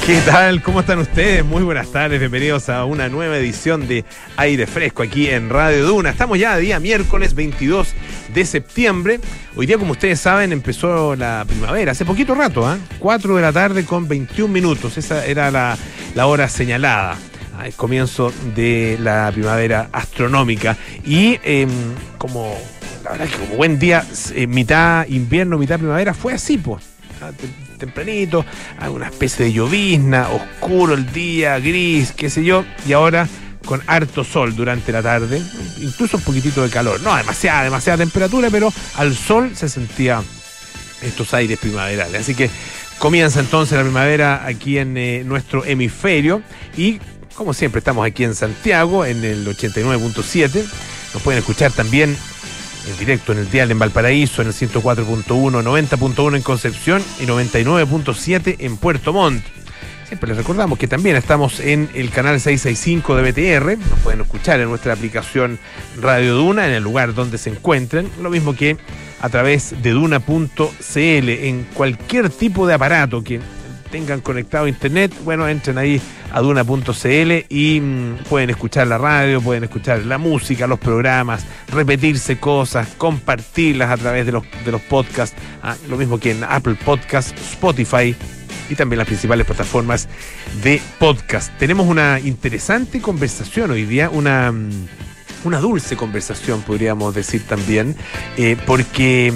¿Qué tal? ¿Cómo están ustedes? Muy buenas tardes, bienvenidos a una nueva edición de Aire Fresco aquí en Radio Duna. Estamos ya día miércoles 22 de septiembre. Hoy día, como ustedes saben, empezó la primavera, hace poquito rato, 4 de la tarde con 21 minutos. Esa era la hora señalada, el comienzo de la primavera astronómica. Y como la verdad es que como buen día, mitad invierno, mitad primavera, fue así, pues. Tempranito, una especie de llovizna, oscuro el día, gris, qué sé yo, y ahora con harto sol durante la tarde, incluso un poquitito de calor, no demasiada temperatura, pero al sol se sentía estos aires primaverales. Así que comienza entonces la primavera aquí en nuestro hemisferio y como siempre estamos aquí en Santiago en el 89.7, nos pueden escuchar también en directo en el dial en Valparaíso, en el 104.1, 90.1 en Concepción y 99.7 en Puerto Montt. Siempre les recordamos que también estamos en el canal 665 de BTR. Nos pueden escuchar en nuestra aplicación Radio Duna, en el lugar donde se encuentren. Lo mismo que a través de Duna.cl, en cualquier tipo de aparato que tengan conectado a internet, bueno, entren ahí a Duna.cl y pueden escuchar la radio, pueden escuchar la música, los programas, repetirse cosas, compartirlas a través de los podcasts, lo mismo que en Apple Podcasts, Spotify y también las principales plataformas de podcast. Tenemos una interesante conversación hoy día, una dulce conversación, podríamos decir también, porque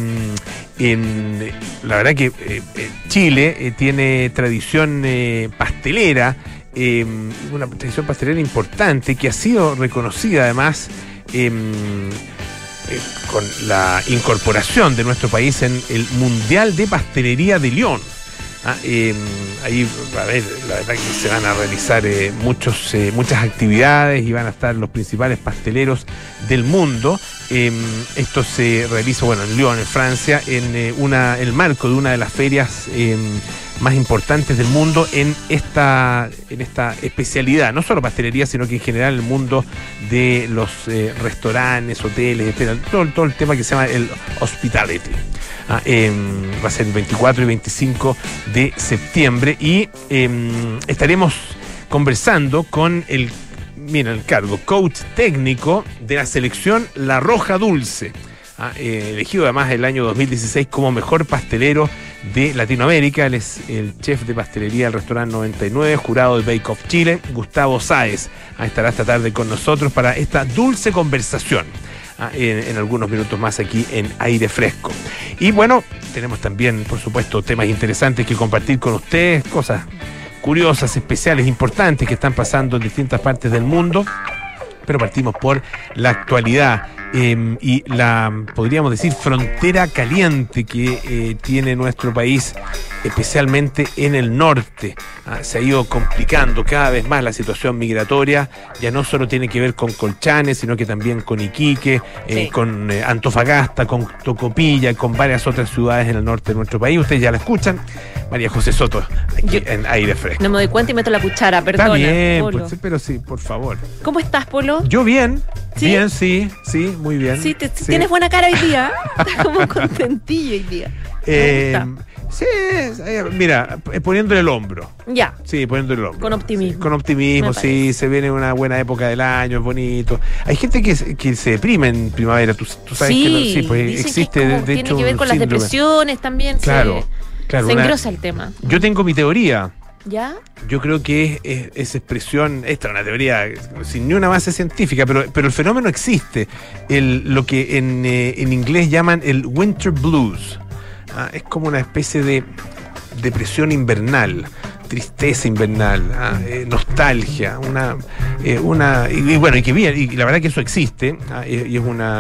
la verdad que Chile tiene tradición pastelera, una tradición pastelera importante que ha sido reconocida además con la incorporación de nuestro país en el Mundial de Pastelería de Lyon. Ahí, a ver, la verdad que se van a realizar muchas actividades y van a estar los principales pasteleros del mundo. Esto se realiza, bueno, en Lyon, en Francia, en el marco de una de las ferias más importantes del mundo en esta especialidad, no solo pastelería, sino que en general el mundo de los restaurantes, hoteles, etcétera, todo el tema que se llama el hospitality. Va a ser el 24 y 25 de septiembre y estaremos conversando con el cargo, coach técnico de la selección La Roja Dulce, elegido además el año 2016 como mejor pastelero de Latinoamérica. Él es el chef de pastelería del restaurante 99, jurado de Bake Off Chile, Gustavo Sáez. Estará esta tarde con nosotros para esta dulce conversación. En algunos minutos más aquí en Aire Fresco. Y bueno, tenemos también, por supuesto, temas interesantes que compartir con ustedes, cosas curiosas, especiales, importantes que están pasando en distintas partes del mundo. Pero partimos por la actualidad y la, podríamos decir, frontera caliente que tiene nuestro país, especialmente en el norte. Se ha ido complicando cada vez más la situación migratoria. Ya no solo tiene que ver con Colchane, sino que también con Iquique, con Antofagasta, con Tocopilla, con varias otras ciudades en el norte de nuestro país. Ustedes ya la escuchan. María José Soto, aquí en Aire Fresco. No me doy cuenta y meto la cuchara, perdona. Está bien, Polo. Pues, pero sí, por favor. ¿Cómo estás, Polo? Yo bien. ¿Sí? Bien, sí, muy bien. Sí, tienes buena cara hoy día. Estás como contentillo hoy día. Sí, mira, poniéndole el hombro. Ya. Sí, poniéndole el hombro. Con optimismo. Sí, con optimismo, sí, se viene una buena época del año, es bonito. Hay gente que se deprime en primavera, tú sabes sí, que pues existe, que de hecho, tiene que ver con las depresiones también. Claro. Se engrosa el tema. Yo tengo mi teoría. ¿Ya? Yo creo que esa expresión, esta es una teoría sin ni una base científica, pero el fenómeno existe. Lo que en inglés llaman el winter blues. Es como una especie de depresión invernal, tristeza invernal, nostalgia, y bueno, y la verdad que eso existe, y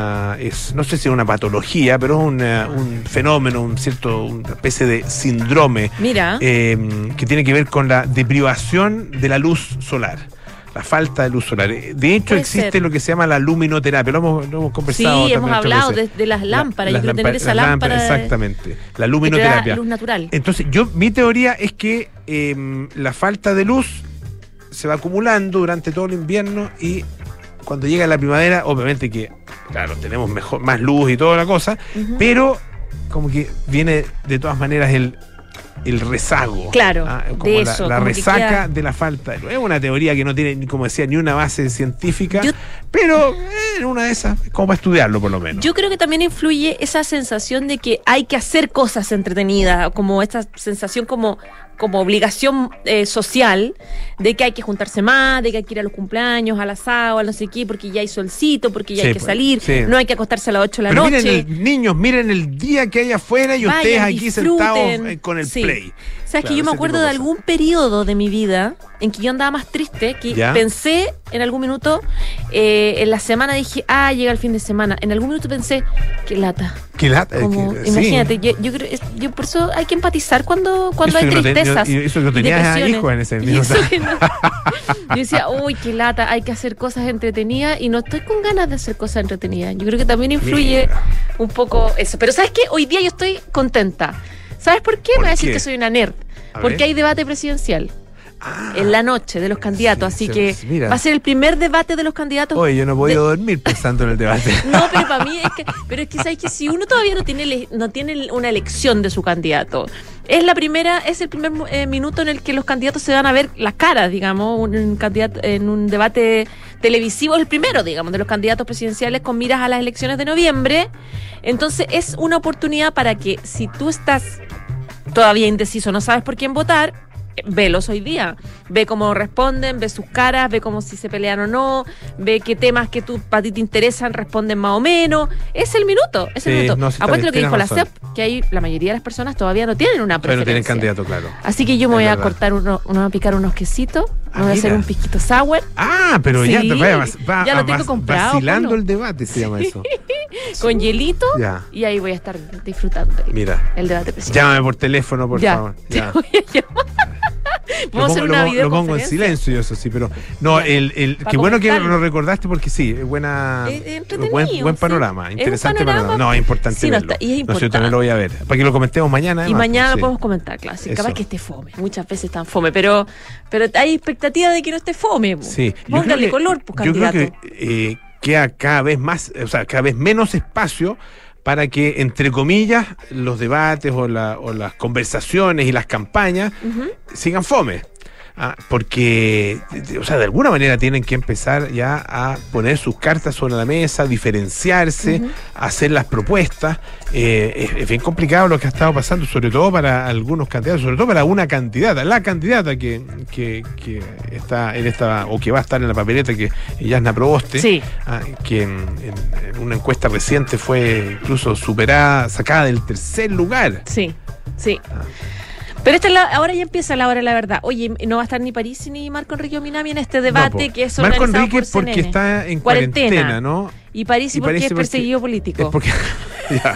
es no sé si es una patología, pero es un fenómeno, una especie de síndrome. Mira. Que tiene que ver con la deprivación de la luz solar. La falta de luz solar. De hecho, existe lo que se llama la luminoterapia. Lo hemos conversado. Sí, hemos hablado de las lámparas. Yo quiero tener esa lámpara. Exactamente. La luminoterapia. Que te da luz natural. Entonces, mi teoría es que la falta de luz se va acumulando durante todo el invierno y cuando llega la primavera, obviamente que, claro, tenemos más luz y toda la cosa, pero como que viene de todas maneras el rezago. Claro, como de la eso, la como que resaca queda- de la falta. Es una teoría que no tiene, como decía, ni una base científica, pero en una de esas, como para estudiarlo por lo menos. Yo creo que también influye esa sensación de que hay que hacer cosas entretenidas, como esta sensación como obligación social, de que hay que juntarse más, de que hay que ir a los cumpleaños, al asado, al no sé qué, porque ya hay solcito, porque ya Sí, hay que pues, salir, sí. no hay que acostarse a las 8 de la Pero noche. niños, miren el día que hay afuera y Vayan, ustedes aquí disfruten. sentados con el Sí. play. Sabes que Claro, yo me ese acuerdo tipo de cosas. algún periodo de mi vida en que yo andaba más triste, que ¿Ya? pensé en algún minuto, en la semana dije, llega el fin de semana. En algún minuto pensé, qué lata. Qué lata, Como, sí. imagínate, yo creo, yo por eso hay que empatizar cuando Eso hay que no tristezas. eso que no y tenías depresiones. hijos en ese Y minuto. eso que no- Yo decía, uy, qué lata, hay que hacer cosas entretenidas y no estoy con ganas de hacer cosas entretenidas. Yo creo que también influye Mira. un poco eso. Pero ¿sabes qué? Hoy día yo estoy contenta. ¿Sabes por qué? ¿Por Me va a decir qué? que soy una nerd. A Porque ver. hay debate presidencial Ah, en la noche de los candidatos, sí, así sí, que sí, mira. va a ser el primer debate de los candidatos. Oye, yo no he podido dormir pensando en el debate. No, pero para mí pero es que sabes que si uno todavía no tiene una elección de su candidato, es el primer minuto en el que los candidatos se van a ver las caras, digamos, un candidato en un debate televisivo es el primero, digamos, de los candidatos presidenciales con miras a las elecciones de noviembre. Entonces es una oportunidad para que si tú estás todavía indeciso, no sabes por quién votar, velos hoy día, ve cómo responden, ve sus caras, ve cómo si se pelean o no, ve qué temas que para ti te interesan responden más o menos. Es el minuto, es el Sí, minuto. no, sí, está Acuérdate bien, lo que dijo la tienes CEP, que ahí la mayoría de las personas todavía no tienen una Pero no tienen preferencia. candidato, claro. Así que yo me Es voy a verdad. cortar me voy a picar unos quesitos, me voy a hacer mira. un pisquito sour Pero Sí, ya te ya lo tengo comprado, vacilando Polo. el debate, se llama eso. con hielito Ya. y ahí voy a estar disfrutando Mira, el debate presidencial. llámame por teléfono, por Ya, favor. te Ya. voy a llamar. Vamos a hacer una lo pongo en videoconferencia. silencio, eso sí, pero no, Ya. qué bueno que comentarlo. lo recordaste porque sí, es buena, entretenido, buen sí. panorama, Es un interesante panorama. panorama. No, es importante Sí, no, verlo. está- y es No sé, yo importante. también lo voy a ver, para que lo comentemos mañana. Y además, mañana pues, lo sí. podemos comentar, claro. Sí, capaz Eso. que esté fome. Muchas veces están fome, pero hay expectativa de que no esté fome. Po. Sí, Póngale color, pues, yo creo candidato. que queda cada vez más, o sea, cada vez menos espacio para que, entre comillas, los debates o las conversaciones y las campañas Ujú. sigan fome. Porque, o sea, de alguna manera tienen que empezar ya a poner sus cartas sobre la mesa, diferenciarse, Ujú. hacer las propuestas. Es bien complicado lo que ha estado pasando, sobre todo para algunos candidatos, sobre todo para una candidata, la candidata que está en esta, o que va a estar en la papeleta, que es Yasna Proboste, Sí. que en una encuesta reciente fue incluso superada, sacada del tercer lugar. Sí, sí. Ah. Pero ahora ya empieza la hora de la verdad. Oye, no va a estar ni París ni Marco Enrique Ominami en este debate No, po. que es Marco organizado Enrique por porque CNN. está en cuarentena, ¿no? Y París Y porque París es porque- perseguido político. Es porque. Ya.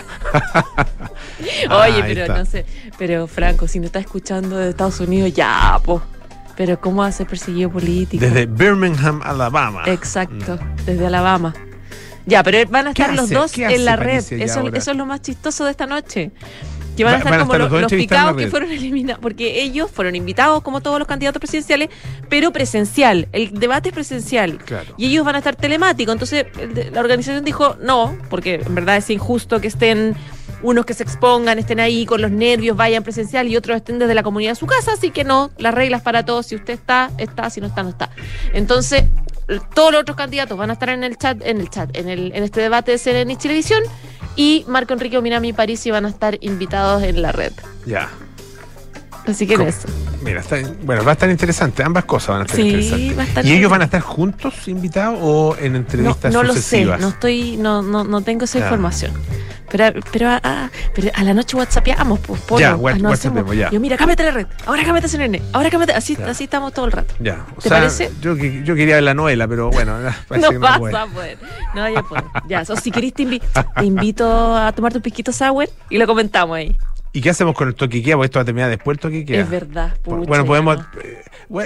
Oye, Ahí pero está. no sé. Pero Franco, si no está escuchando de Estados Unidos, ya, po. Pero ¿cómo va a ser perseguido político? Desde Birmingham, Alabama. Exacto, desde Alabama. Ya, pero van a ¿Qué estar los hace? dos ¿Qué hace en la red. Patricia ya Eso ahora? es lo más chistoso de esta noche. Que van a estar Van a como estar los dos los entrevistados en la picados que red. fueron eliminados, porque ellos fueron invitados como todos los candidatos presidenciales, pero presencial. El debate es presencial. Claro. Y ellos van a estar telemáticos. Entonces la organización dijo no, porque en verdad es injusto que estén unos que se expongan, estén ahí con los nervios, vayan presencial y otros estén desde la comunidad de su casa. Así que no, las reglas para todos. Si usted está, está. Si no está, no está. Entonces todos los otros candidatos van a estar en este debate de CNN y Televisión, y Marco Enrique Ominami y Parisi van a estar invitados en la red. Ya. Así que en ¿Cómo? eso. Mira, va a estar interesante. Ambas cosas van a estar Sí, interesantes. va a estar ¿Y ellos bien. van a estar juntos invitados o en entrevistas No lo sé, sucesivas? no tengo esa Ya. información. Pero a la noche whatsappeamos, pues, Polo. Ya, No whatsappeamos, hacemos- ya. Yo, mira, cámbiate la red, ahora cámbiate CNN, ahora cámate, así Ya. estamos todo el rato. Ya. O ¿Te sea, parece? yo quería ver la novela, pero bueno, parece No que vas no puede. a poder. No, ya puedo. Ya, o si querés te invito a tomarte un pisquito sour y lo comentamos ahí. ¿Y qué hacemos con el toquiquea? Porque esto va a terminar después el toquiquea. Es verdad. Pucha, Bueno, podemos. no.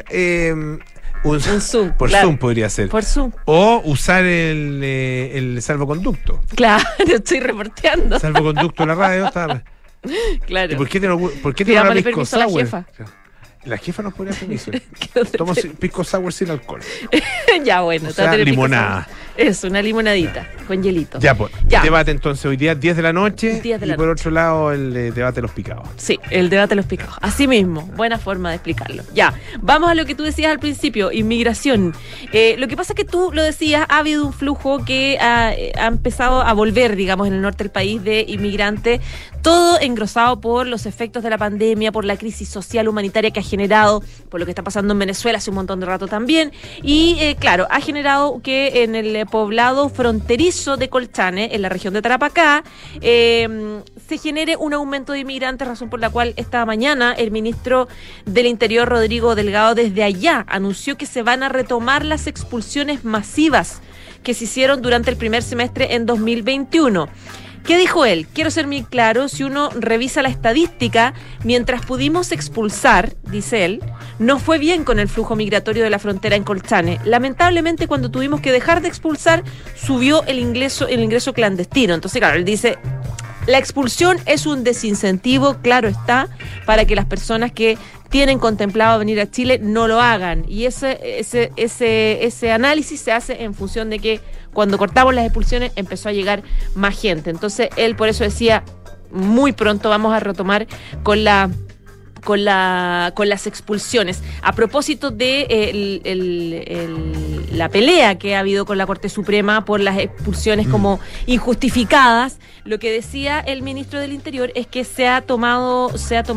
Un Zoom, por claro. Zoom podría ser. Por Zoom. O usar el salvoconducto. Claro, estoy reporteando. Salvoconducto de la radio. Está... Claro. ¿Y por qué te no Pidámosle habrá pisco permiso a la sour? jefa. La jefa nos podría permiso. Quedó de Tomo pisco sour sin alcohol. Ya, bueno. O te va a sea, tener pisco limonada. sour. Eso, una limonadita con hielito. Ya, pues. Ya. Debate entonces hoy día, 10 de la noche. 10 de la y por noche. otro lado, el debate de los picados. Sí, el debate de los picados. Así mismo, buena forma de explicarlo. Ya, vamos a lo que tú decías al principio, inmigración. Lo que pasa es que tú lo decías, ha habido un flujo que ha empezado a volver, digamos, en el norte del país de inmigrantes, todo engrosado por los efectos de la pandemia, por la crisis social humanitaria que ha generado, por lo que está pasando en Venezuela hace un montón de rato también. Y claro, ha generado que en el poblado fronterizo de Colchane, en la región de Tarapacá, se genere un aumento de inmigrantes, razón por la cual esta mañana el ministro del Interior, Rodrigo Delgado, desde allá anunció que se van a retomar las expulsiones masivas que se hicieron durante el primer semestre en 2021. ¿Qué dijo él? Quiero ser muy claro, si uno revisa la estadística, mientras pudimos expulsar, dice él, no fue bien con el flujo migratorio de la frontera en Colchane. Lamentablemente, cuando tuvimos que dejar de expulsar, subió el ingreso clandestino. Entonces, claro, él dice, la expulsión es un desincentivo, claro está, para que las personas que tienen contemplado venir a Chile no lo hagan. Y ese análisis se hace en función de que cuando cortamos las expulsiones empezó a llegar más gente. Entonces él por eso decía, muy pronto vamos a retomar con las expulsiones. A propósito de la pelea que ha habido con la Corte Suprema por las expulsiones como injustificadas, lo que decía el ministro del Interior es que se ha tomado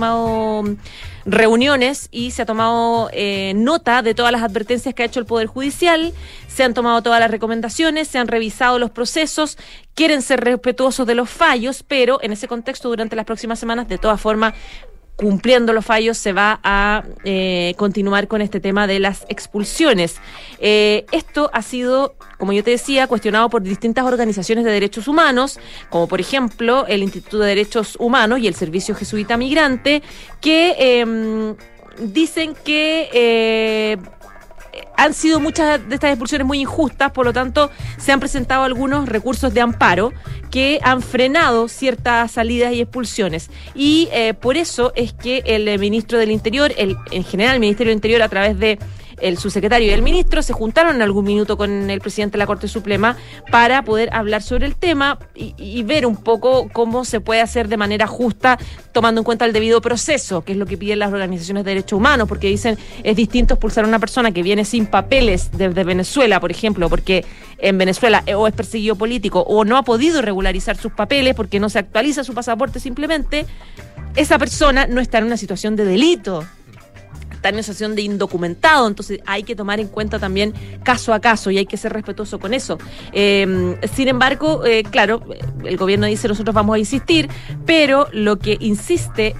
reuniones y se ha tomado nota de todas las advertencias que ha hecho el Poder Judicial, se han tomado todas las recomendaciones, se han revisado los procesos, quieren ser respetuosos de los fallos, pero en ese contexto durante las próximas semanas, de todas formas, cumpliendo los fallos, se va a continuar con este tema de las expulsiones. Esto ha sido, como yo te decía, cuestionado por distintas organizaciones de derechos humanos, como por ejemplo el Instituto de Derechos Humanos y el Servicio Jesuita Migrante, que dicen que han sido muchas de estas expulsiones muy injustas, por lo tanto se han presentado algunos recursos de amparo que han frenado ciertas salidas y expulsiones. Y por eso es que el ministro del Interior, en general el Ministerio del Interior a través de el subsecretario y el ministro se juntaron en algún minuto con el presidente de la Corte Suprema para poder hablar sobre el tema y ver un poco cómo se puede hacer de manera justa, tomando en cuenta el debido proceso, que es lo que piden las organizaciones de derechos humanos, porque dicen es distinto expulsar a una persona que viene sin papeles desde Venezuela, por ejemplo, porque en Venezuela o es perseguido político o no ha podido regularizar sus papeles porque no se actualiza su pasaporte simplemente. Esa persona no está en una situación de delito, está en una situación de indocumentado, entonces hay que tomar en cuenta también caso a caso y hay que ser respetuoso con eso. Sin embargo, claro, el gobierno dice nosotros vamos a insistir, pero lo que insiste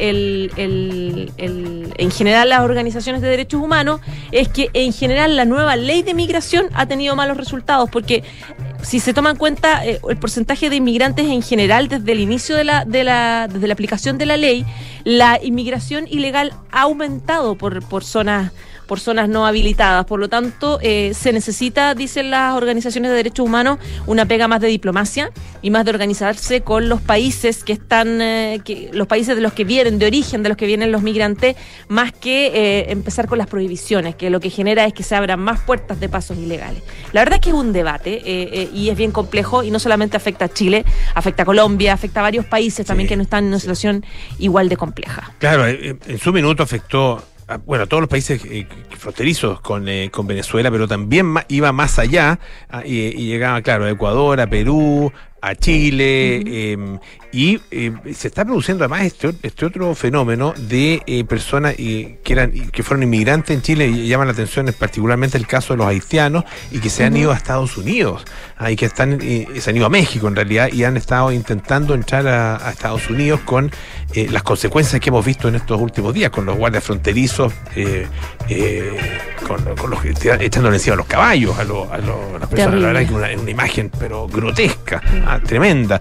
en general las organizaciones de derechos humanos es que en general la nueva ley de migración ha tenido malos resultados, porque si se toma en cuenta el porcentaje de inmigrantes en general desde el inicio desde la aplicación de la ley, la inmigración ilegal ha aumentado por zonas no habilitadas. Por lo tanto, se necesita, dicen las organizaciones de derechos humanos, una pega más de diplomacia y más de organizarse con los países que están, los países de los que vienen, de origen de los que vienen los migrantes, más que empezar con las prohibiciones, que lo que genera es que se abran más puertas de pasos ilegales. La verdad es que es un debate y es bien complejo y no solamente afecta a Chile, afecta a Colombia, afecta a varios países también que no están en una situación igual de compleja. Claro, en su minuto afectó a todos los países fronterizos con Venezuela, pero también iba más allá y llegaba, claro, a Ecuador, a Perú, a Chile, y se está produciendo además este otro fenómeno de personas que fueron inmigrantes en Chile, y llaman la atención particularmente el caso de los haitianos y que se han ido a Estados Unidos y que se han ido a México en realidad y han estado intentando entrar a Estados Unidos con las consecuencias que hemos visto en estos últimos días, con los guardias fronterizos con los que echándole encima a los caballos a las personas. Terrible. La verdad que una imagen pero grotesca, tremenda.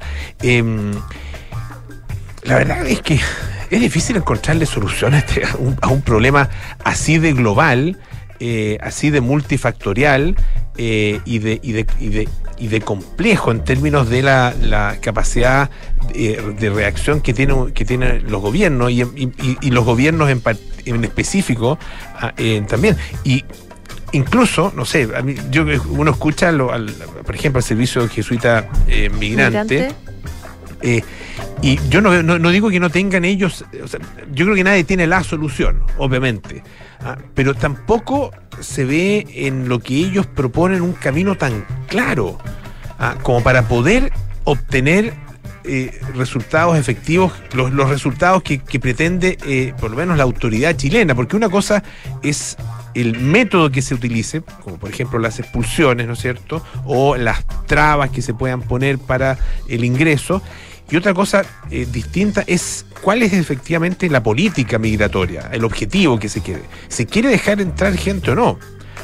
La verdad es que es difícil encontrarle solución a un problema así de global, así de multifactorial y de complejo en términos de la capacidad de reacción que tienen los gobiernos y los gobiernos en específico también. Y incluso, no sé, a mí, uno escucha, por ejemplo, al servicio jesuita migrante. Y yo no digo que no tengan ellos, o sea, yo creo que nadie tiene la solución, obviamente, pero tampoco se ve en lo que ellos proponen un camino tan claro como para poder obtener resultados efectivos, los resultados que pretende por lo menos la autoridad chilena, porque una cosa es el método que se utilice, como por ejemplo las expulsiones, ¿no es cierto?, o las trabas que se puedan poner para el ingreso, y otra cosa distinta es cuál es efectivamente la política migratoria, el objetivo que se quiere. ¿Se quiere dejar entrar gente o no?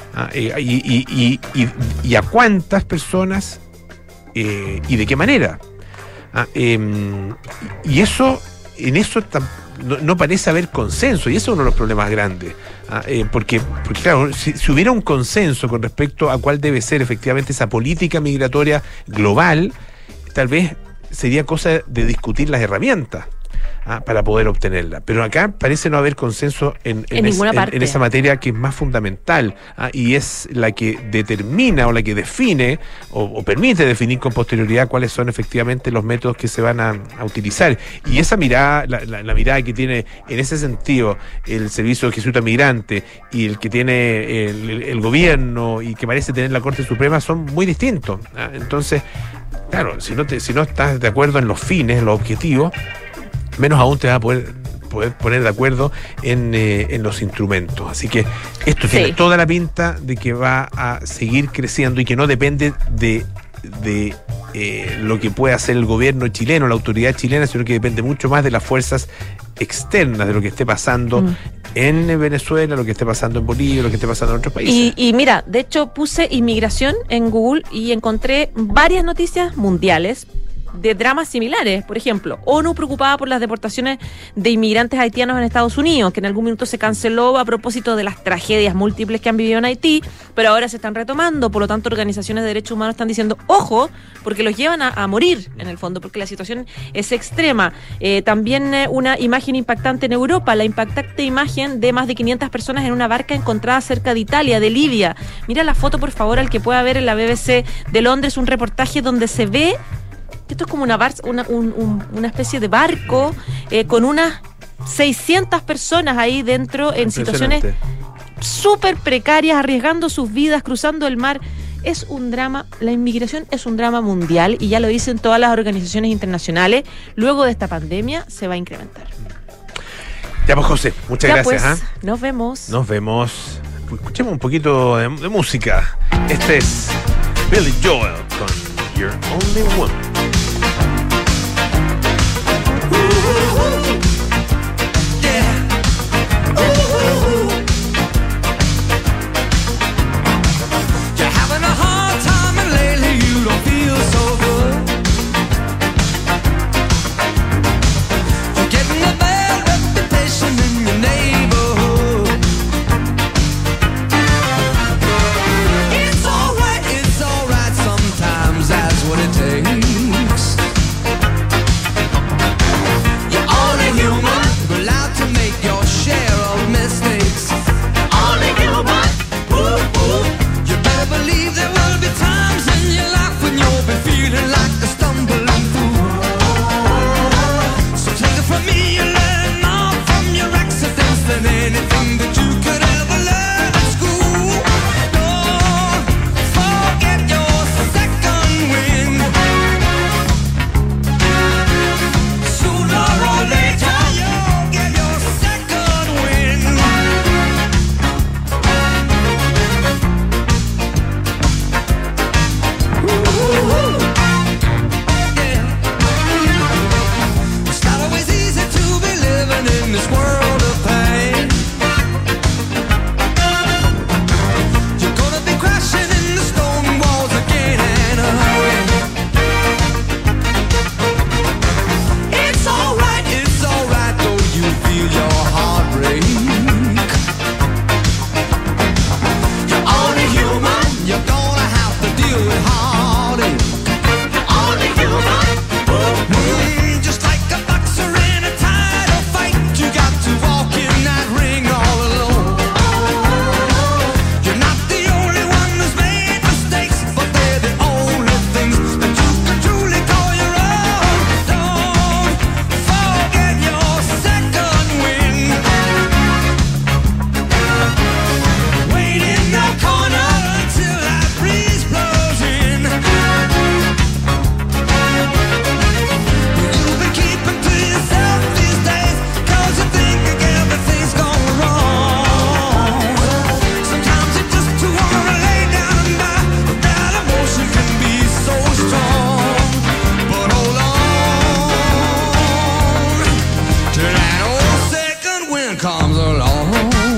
Y a cuántas personas y de qué manera. Y eso, en eso no parece haber consenso, y eso es uno de los problemas grandes. Porque claro, si hubiera un consenso con respecto a cuál debe ser efectivamente esa política migratoria global, tal vez sería cosa de discutir las herramientas para poder obtenerla. Pero acá parece no haber consenso en esa materia que es más fundamental, y es la que determina o la que define o permite definir con posterioridad cuáles son efectivamente los métodos que se van a utilizar. Y esa mirada, la mirada que tiene en ese sentido el Servicio Jesuita Migrante y el que tiene el gobierno y que parece tener la Corte Suprema son muy distintos. Entonces, claro, si no estás de acuerdo en los fines, en los objetivos, menos aún te vas a poder poner de acuerdo en los instrumentos. Así que esto tiene toda la pinta de que va a seguir creciendo y que no depende de lo que pueda hacer el gobierno chileno, la autoridad chilena, sino que depende mucho más de las fuerzas externas, de lo que esté pasando en Venezuela, lo que esté pasando en Bolivia, lo que esté pasando en otros países. Y mira, de hecho puse inmigración en Google y encontré varias noticias mundiales de dramas similares. Por ejemplo, ONU preocupada por las deportaciones de inmigrantes haitianos en Estados Unidos, que en algún minuto se canceló a propósito de las tragedias múltiples que han vivido en Haití, pero ahora se están retomando. Por lo tanto, organizaciones de derechos humanos están diciendo, ojo, porque los llevan a morir, en el fondo, porque la situación es extrema. También una imagen impactante en Europa, la impactante imagen de más de 500 personas en una barca encontrada cerca de Italia, de Libia. Mira la foto, por favor, al que pueda ver en la BBC de Londres, un reportaje donde se ve esto es como una especie de barco con unas 600 personas ahí dentro en situaciones súper precarias, arriesgando sus vidas, cruzando el mar. Es un drama, la inmigración es un drama mundial y ya lo dicen todas las organizaciones internacionales. Luego de esta pandemia se va a incrementar. Ya pues, José, muchas gracias. Pues, nos vemos. Nos vemos. Escuchemos un poquito de música. Este es Billy Joel con You're Only One. It's alright, sometimes that's what it takes. comes along.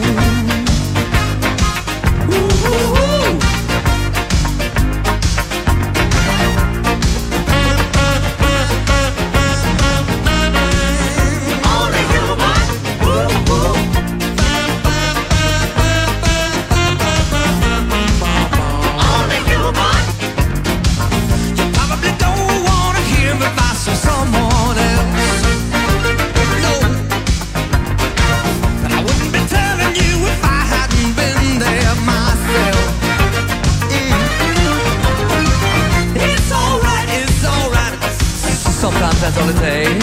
That's all it takes.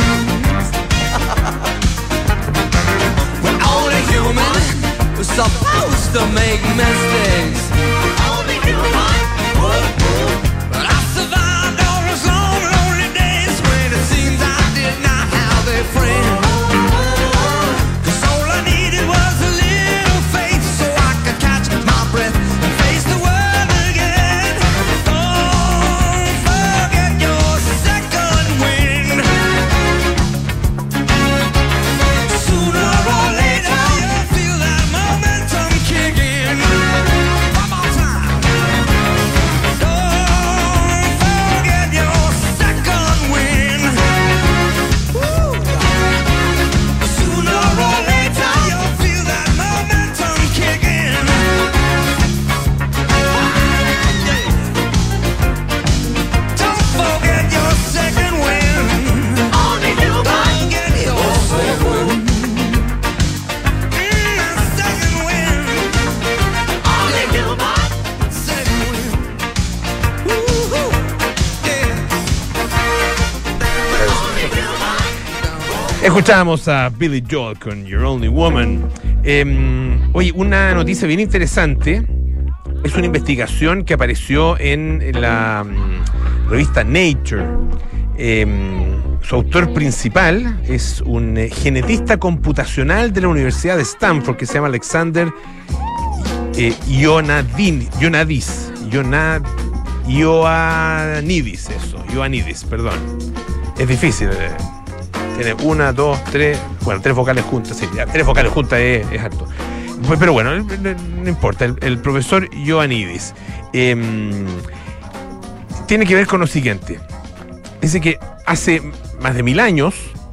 We're only human. We're supposed to make mistakes. Only human. But I survived all those long, lonely days when it seems I did not have a friend. 'Cause all I needed was a little faith so I could catch my breath and face the world again. Don't forget your second wind. Sooner or later you'll feel that momentum kick in. One more time. Don't forget your second wind. Woo. Sooner or later you'll feel that momentum kick in. Don't forget your second wind. Only you don't get your second wind. Second wind. Only you second wind. Woo-hoo. Yeah. Escuchamos a Billy Joel con Your Only Woman. Oye, una noticia bien interesante. Es una investigación que apareció en la revista Nature. Su autor principal es un genetista computacional de la Universidad de Stanford que se llama Alexander Ioannidis, perdón. Es difícil. Tiene una, dos, tres, bueno, tres vocales juntas. Sí, ya, tres vocales juntas es alto. Pero bueno, no importa. El profesor Ioannidis tiene que ver con lo siguiente. Dice que hace más de 1000 años,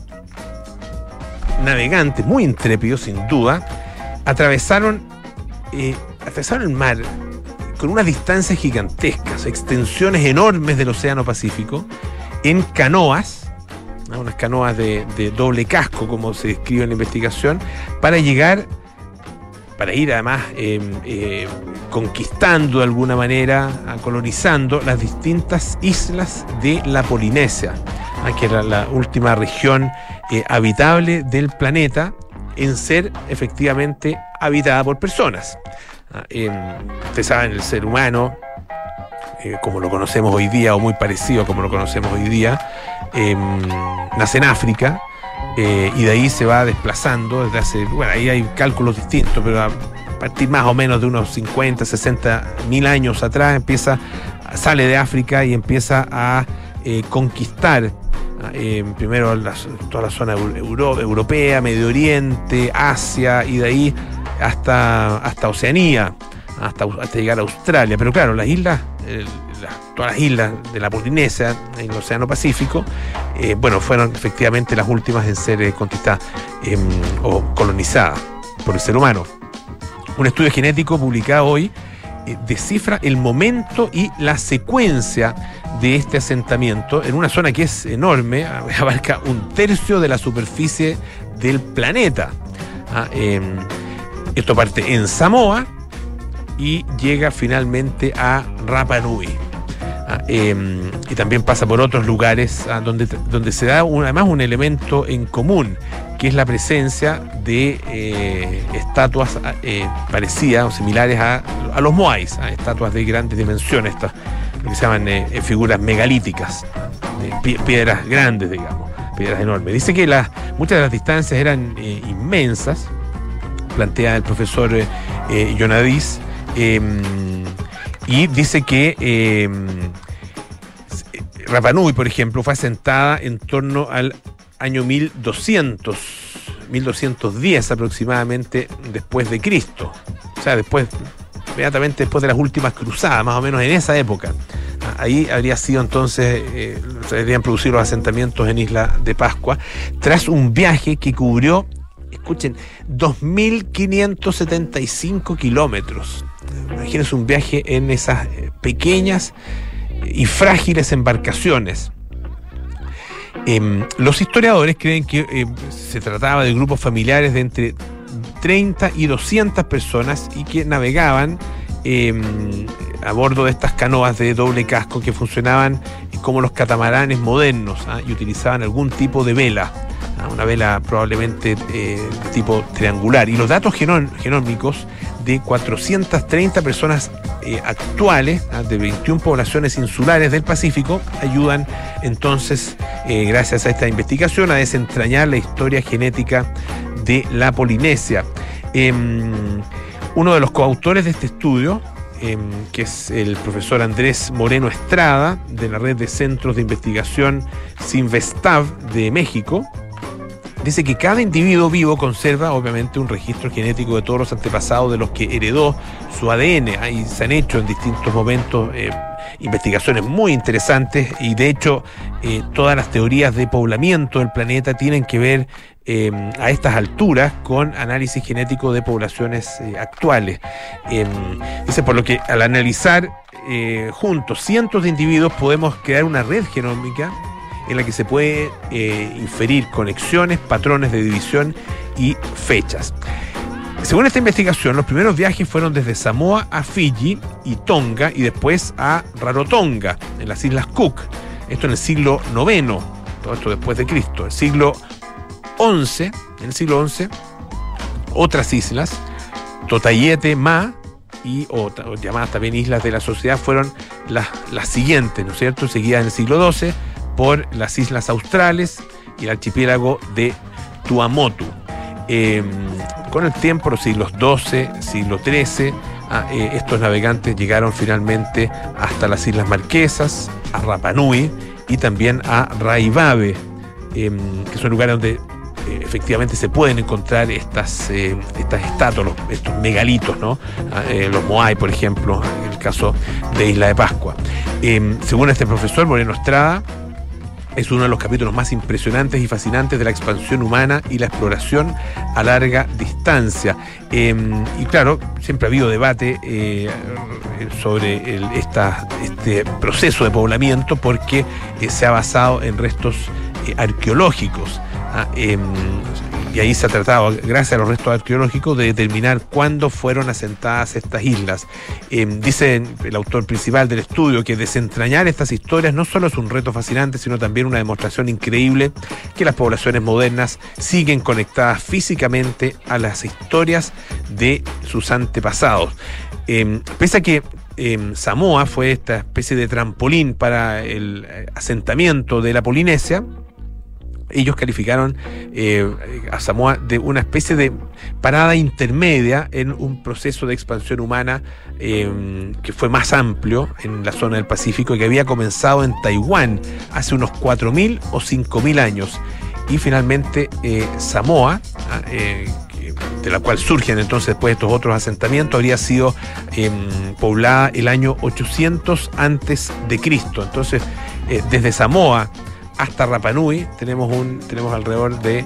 navegantes muy intrépidos, sin duda, atravesaron el mar con unas distancias gigantescas, extensiones enormes del Océano Pacífico, en canoas, ¿no? Unas canoas de doble casco, como se describe en la investigación, para ir además conquistando de alguna manera, colonizando las distintas islas de la Polinesia, que era la última región habitable del planeta en ser efectivamente habitada por personas. Ustedes saben, el ser humano, como lo conocemos hoy día, o muy parecido a como lo conocemos hoy día, nace en África, y de ahí se va desplazando desde hace, bueno, ahí hay cálculos distintos, pero a partir más o menos de unos 50, 60 mil años atrás sale de África y empieza a conquistar primero toda la zona europea, Medio Oriente, Asia, y de ahí hasta Oceanía, hasta llegar a Australia. Pero claro, las islas, todas las islas de la Polinesia en el Océano Pacífico, fueron efectivamente las últimas en ser conquistadas o colonizadas por el ser humano. Un estudio genético publicado hoy descifra el momento y la secuencia de este asentamiento en una zona que es enorme, abarca 1/3 de la superficie del planeta. Esto parte en Samoa y llega finalmente a Rapa Nui. Y también pasa por otros lugares donde se da además un elemento en común, que es la presencia de estatuas parecidas o similares a los moais, estatuas de grandes dimensiones, lo que se llaman figuras megalíticas, piedras grandes, digamos, piedras enormes. Dice que muchas de las distancias eran inmensas, plantea el profesor Ioannidis, y dice que Rapa Nui, por ejemplo, fue asentada en torno al año 1200 1210 aproximadamente después de Cristo. O sea, inmediatamente después de las últimas cruzadas, más o menos en esa época. Ahí habría sido entonces, se habrían producido los asentamientos en Isla de Pascua, tras un viaje que cubrió, escuchen, 2.575 kilómetros. Imagínense un viaje en esas pequeñas y frágiles embarcaciones. Los historiadores creen que se trataba de grupos familiares de entre 30 y 200 personas y que navegaban a bordo de estas canoas de doble casco que funcionaban como los catamaranes modernos, y utilizaban algún tipo de vela, una vela probablemente de tipo triangular. Y los datos genómicos de 430 personas actuales, de 21 poblaciones insulares del Pacífico, ayudan entonces, gracias a esta investigación, a desentrañar la historia genética de la Polinesia. Uno de los coautores de este estudio, que es el profesor Andrés Moreno Estrada, de la red de centros de investigación Sinvestav de México, dice que cada individuo vivo conserva obviamente un registro genético de todos los antepasados de los que heredó su ADN. Ahí se han hecho en distintos momentos investigaciones muy interesantes y de hecho todas las teorías de poblamiento del planeta tienen que ver a estas alturas con análisis genético de poblaciones actuales. Dice, por lo que al analizar juntos cientos de individuos podemos crear una red genómica en la que se puede inferir conexiones, patrones de división y fechas. Según esta investigación, los primeros viajes fueron desde Samoa a Fiji y Tonga y después a Rarotonga, en las Islas Cook. Esto en el siglo IX, todo esto después de Cristo. En el siglo XI, otras islas, Totayete, Ma, o llamadas también Islas de la Sociedad, fueron las siguientes, ¿no es cierto? Seguidas en el siglo XII por las Islas Australes y el archipiélago de Tuamotu. Con el tiempo, los siglos XII, siglo XIII, estos navegantes llegaron finalmente hasta las Islas Marquesas, a Rapa Nui y también a Raivabe, que son lugares donde efectivamente se pueden encontrar estas estatuas, estos megalitos, ¿no? Los Moai, por ejemplo, en el caso de Isla de Pascua. Según este profesor Moreno Estrada, es uno de los capítulos más impresionantes y fascinantes de la expansión humana y la exploración a larga distancia. Y claro, siempre ha habido debate sobre este proceso de poblamiento porque se ha basado en restos arqueológicos. Y ahí se ha tratado, gracias a los restos arqueológicos, de determinar cuándo fueron asentadas estas islas. Dice el autor principal del estudio que desentrañar estas historias no solo es un reto fascinante, sino también una demostración increíble que las poblaciones modernas siguen conectadas físicamente a las historias de sus antepasados. Pese a que Samoa fue esta especie de trampolín para el asentamiento de la Polinesia, ellos calificaron a Samoa de una especie de parada intermedia en un proceso de expansión humana que fue más amplio en la zona del Pacífico y que había comenzado en Taiwán hace unos 4.000 o 5.000 años. Y finalmente Samoa, de la cual surgen entonces después estos otros asentamientos, habría sido poblada el año 800 antes de Cristo. Entonces, desde Samoa hasta Rapa Nui tenemos alrededor de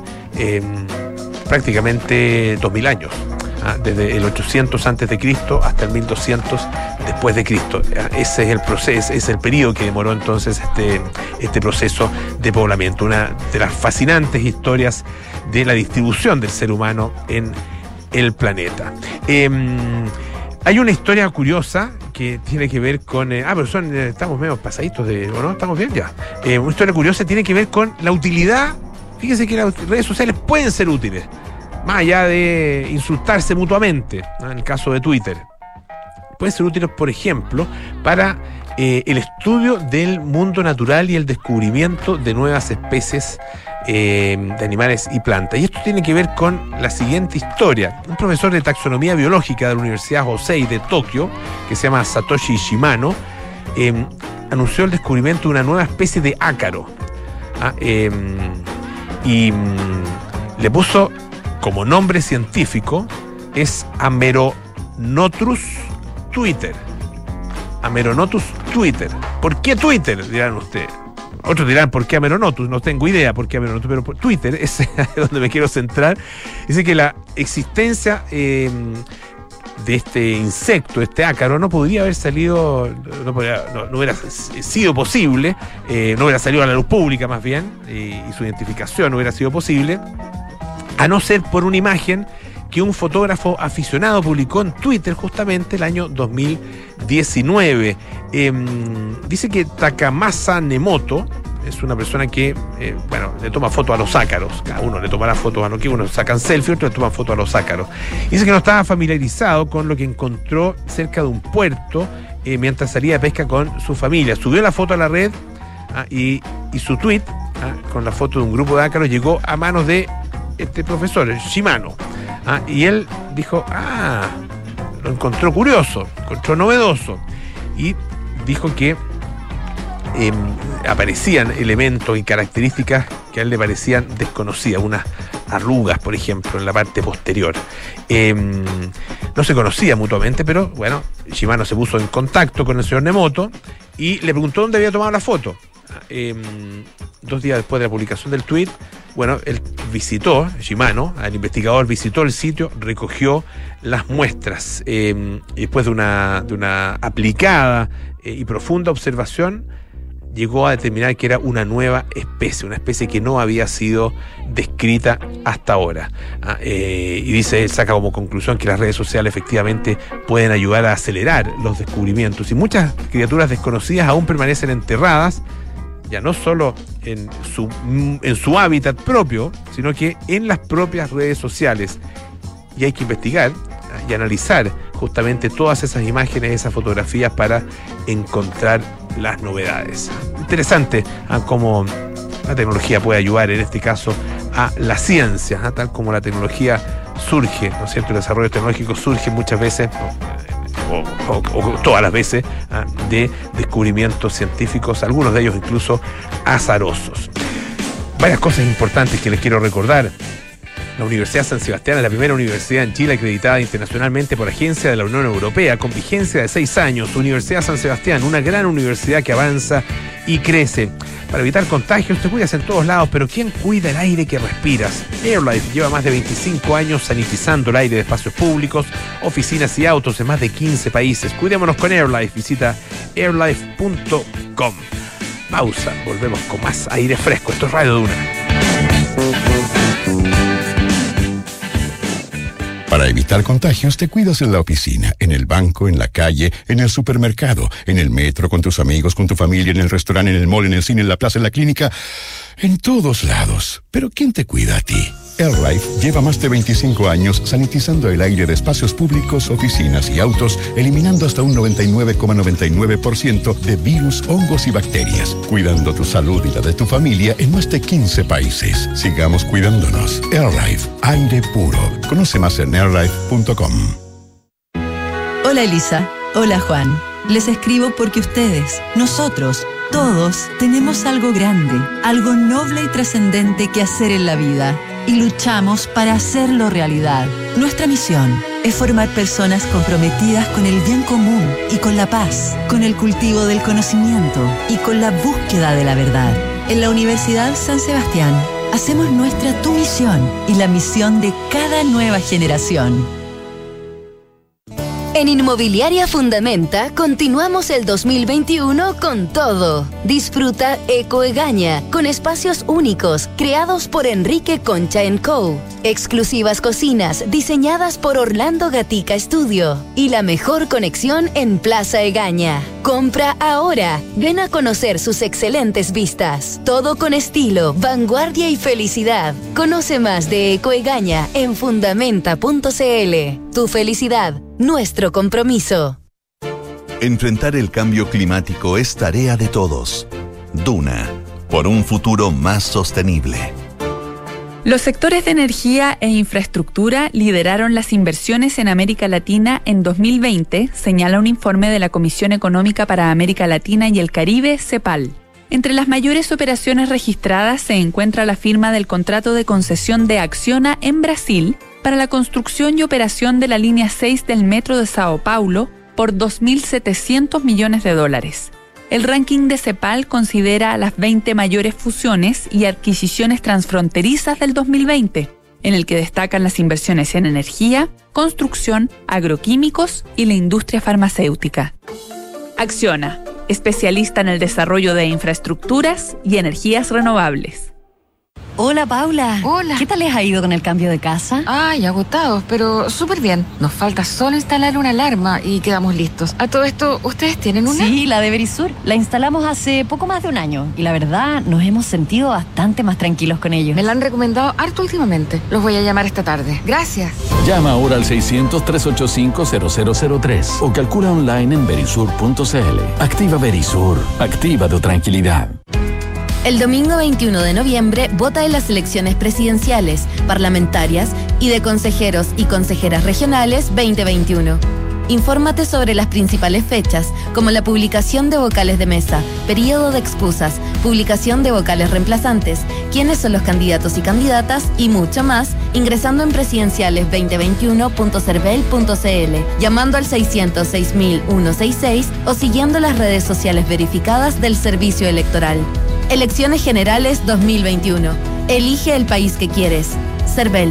prácticamente 2.000 años, desde el 800 antes de Cristo hasta el 1200 después de Cristo. Ese es el proceso, es el periodo que demoró entonces este proceso de poblamiento. Una de las fascinantes historias de la distribución del ser humano en el planeta. Hay una historia curiosa que tiene que ver con... pero estamos medio pasaditos ¿o no? ¿Estamos bien ya? Una historia curiosa tiene que ver con la utilidad. Fíjense que las redes sociales pueden ser útiles, más allá de insultarse mutuamente, ¿no? En el caso de Twitter. Pueden ser útiles, por ejemplo, para el estudio del mundo natural y el descubrimiento de nuevas especies de animales y plantas. Y esto tiene que ver con la siguiente historia. Un profesor de taxonomía biológica de la Universidad Hosei de Tokio, que se llama Satoshi Shimano, anunció el descubrimiento de una nueva especie de ácaro. Y le puso como nombre científico es Ameronotus Twitter. Ameronotus Twitter. ¿Por qué Twitter? Dirán ustedes. Otros dirán, ¿por qué Ameronotus? No tengo idea por qué Ameronotus, pero por Twitter es donde me quiero centrar. Dice que la existencia de este insecto, este ácaro, no podría haber salido, no hubiera sido posible, no hubiera salido a la luz pública más bien, y su identificación no hubiera sido posible, a no ser por una imagen que un fotógrafo aficionado publicó en Twitter justamente el año 2019. Dice que Takamasa Nemoto es una persona que, le toma fotos a los ácaros. Cada uno le tomará fotos a lo que uno sacan selfie, otros le toman fotos a los ácaros. Dice que no estaba familiarizado con lo que encontró cerca de un puerto mientras salía de pesca con su familia. Subió la foto a la red y su tweet con la foto de un grupo de ácaros llegó a manos de este profesor, el Shimano. Y él dijo, lo encontró curioso, encontró novedoso. Y dijo que aparecían elementos y características que a él le parecían desconocidas, unas arrugas, por ejemplo, en la parte posterior. No se conocía mutuamente, pero bueno, Shimano se puso en contacto con el señor Nemoto y le preguntó dónde había tomado la foto. 2 días después de la publicación del tweet, él visitó, Shimano, el investigador visitó el sitio, recogió las muestras y después de una aplicada y profunda observación, llegó a determinar que era una nueva especie, una especie que no había sido descrita hasta ahora. Y dice, él saca como conclusión que las redes sociales efectivamente pueden ayudar a acelerar los descubrimientos y muchas criaturas desconocidas aún permanecen enterradas, ya no solo en su hábitat propio, sino que en las propias redes sociales. Y hay que investigar y analizar justamente todas esas imágenes, esas fotografías para encontrar las novedades. Interesante cómo la tecnología puede ayudar, en este caso, a la ciencia, tal como la tecnología surge, ¿no es cierto? El desarrollo tecnológico surge muchas veces, o todas las veces, de descubrimientos científicos, algunos de ellos incluso azarosos. Varias cosas importantes que les quiero recordar. La Universidad San Sebastián es la primera universidad en Chile acreditada internacionalmente por agencia de la Unión Europea, con vigencia de 6 años. Universidad San Sebastián, una gran universidad que avanza y crece. Para evitar contagios te cuidas en todos lados, pero ¿quién cuida el aire que respiras? AirLife lleva más de 25 años sanitizando el aire de espacios públicos, oficinas y autos en más de 15 países. Cuidémonos con AirLife. Visita airlife.com. Pausa, volvemos con más aire fresco. Esto es Radio Duna. Para evitar contagios, te cuidas en la oficina, en el banco, en la calle, en el supermercado, en el metro, con tus amigos, con tu familia, en el restaurante, en el mall, en el cine, en la plaza, en la clínica, en todos lados. Pero ¿quién te cuida a ti? AirLife lleva más de 25 años sanitizando el aire de espacios públicos, oficinas y autos, eliminando hasta un 99,99% de virus, hongos y bacterias, cuidando tu salud y la de tu familia en más de 15 países. Sigamos cuidándonos. AirLife, aire puro. Conoce más en airlife.com. Hola Elisa, hola Juan. Les escribo porque ustedes, nosotros, todos tenemos algo grande, algo noble y trascendente que hacer en la vida. Y luchamos para hacerlo realidad. Nuestra misión es formar personas comprometidas con el bien común y con la paz, con el cultivo del conocimiento y con la búsqueda de la verdad. En la Universidad San Sebastián hacemos nuestra tu misión y la misión de cada nueva generación. En Inmobiliaria Fundamenta continuamos el 2021 con todo. Disfruta Eco Egaña, con espacios únicos creados por Enrique Concha & Co. Exclusivas cocinas diseñadas por Orlando Gatica Studio. Y la mejor conexión en Plaza Egaña. Compra ahora. Ven a conocer sus excelentes vistas. Todo con estilo, vanguardia y felicidad. Conoce más de Eco Egaña en fundamenta.cl. Tu felicidad, nuestro compromiso. Enfrentar el cambio climático es tarea de todos. Duna, por un futuro más sostenible. Los sectores de energía e infraestructura lideraron las inversiones en América Latina en 2020, señala un informe de la Comisión Económica para América Latina y el Caribe, CEPAL. Entre las mayores operaciones registradas se encuentra la firma del contrato de concesión de Acciona en Brasil para la construcción y operación de la línea 6 del metro de Sao Paulo por $2.700 millones. El ranking de CEPAL considera a las 20 mayores fusiones y adquisiciones transfronterizas del 2020, en el que destacan las inversiones en energía, construcción, agroquímicos y la industria farmacéutica. Acciona, especialista en el desarrollo de infraestructuras y energías renovables. Hola, Paula. Hola. ¿Qué tal les ha ido con el cambio de casa? Ay, agotados, pero súper bien. Nos falta solo instalar una alarma y quedamos listos. A todo esto, ¿ustedes tienen una? Sí, la de Verisur. La instalamos hace poco más de un año y la verdad nos hemos sentido bastante más tranquilos con ellos. Me la han recomendado harto últimamente. Los voy a llamar esta tarde. Gracias. Llama ahora al 600-385-0003 o calcula online en verisur.cl. Activa Verisur. Activa tu tranquilidad. El domingo 21 de noviembre vota en las elecciones presidenciales, parlamentarias y de consejeros y consejeras regionales 2021. Infórmate sobre las principales fechas, como la publicación de vocales de mesa, periodo de excusas, publicación de vocales reemplazantes, quiénes son los candidatos y candidatas y mucho más, ingresando en presidenciales2021.cervel.cl, llamando al 606.166 o siguiendo las redes sociales verificadas del Servicio Electoral. Elecciones Generales 2021. Elige el país que quieres. Cervel.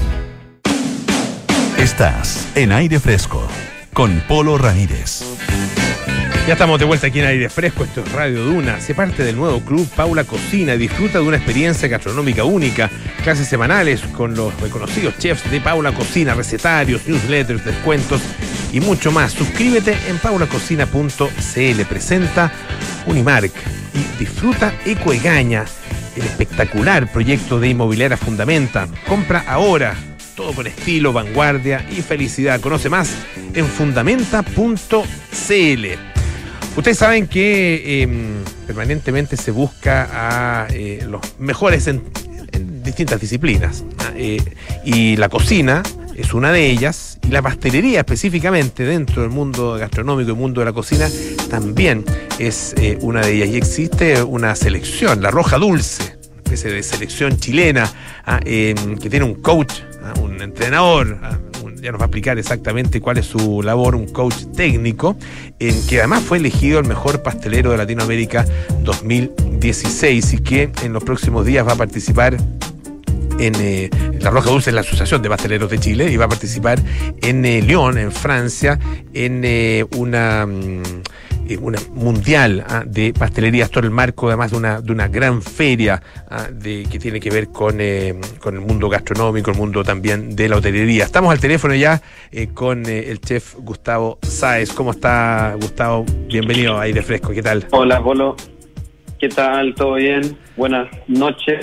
Estás en Aire Fresco con Polo Ramírez. Ya estamos de vuelta aquí en Aire Fresco, esto es Radio Duna. Sé parte del nuevo club Paula Cocina y disfruta de una experiencia gastronómica única. Clases semanales con los reconocidos chefs de Paula Cocina, recetarios, newsletters, descuentos y mucho más. Suscríbete en paulacocina.cl. Presenta Unimark y disfruta Ecoegaña, el espectacular proyecto de inmobiliaria Fundamenta. Compra ahora, todo con estilo, vanguardia y felicidad. Conoce más en fundamenta.cl. Ustedes saben que permanentemente se busca a los mejores en distintas disciplinas, y la cocina es una de ellas, y la pastelería específicamente dentro del mundo gastronómico y mundo de la cocina también es una de ellas, y existe una selección, la Roja Dulce, una especie de selección chilena, que tiene un coach, un entrenador, ya nos va a explicar exactamente cuál es su labor, un coach técnico, que además fue elegido el mejor pastelero de Latinoamérica 2016 y que en los próximos días va a participar en la Roja Dulce, en la Asociación de Pasteleros de Chile, y va a participar en Lyon, en Francia, en una mundial de pastelería, esto en el marco además de una gran feria que tiene que ver con el mundo gastronómico, el mundo también de la hotelería. Estamos al teléfono ya con el chef Gustavo Sáez. ¿Cómo está, Gustavo? Bienvenido a Aire Fresco, ¿qué tal? Hola, Polo. ¿Qué tal? ¿Todo bien? Buenas noches.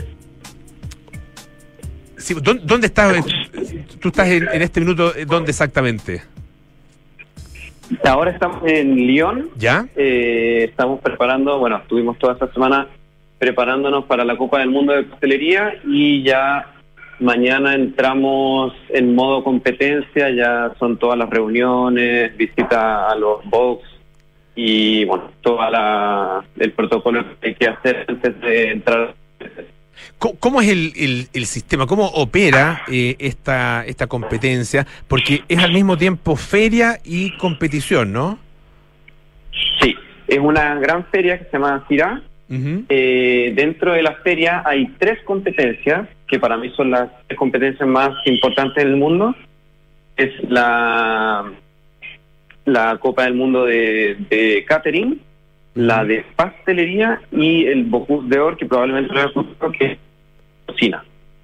Sí, ¿dónde estás? ¿Tú estás en este minuto? ¿Dónde exactamente? Ahora estamos en Lyon. ¿Ya? Estamos preparando, estuvimos toda esta semana preparándonos para la Copa del Mundo de Pastelería y ya mañana entramos en modo competencia, ya son todas las reuniones, visita a los box y todo el protocolo que hay que hacer antes de entrar. ¿Cómo es el sistema? ¿Cómo opera esta competencia? Porque es al mismo tiempo feria y competición, ¿no? Sí, es una gran feria que se llama CIRA. Uh-huh. Dentro de la feria hay 3 competencias, que para mí son las 3 competencias más importantes del mundo. Es la Copa del Mundo de Catering, la de pastelería y el Bocuse d'Or, que probablemente lo he escuchado, que es cocina.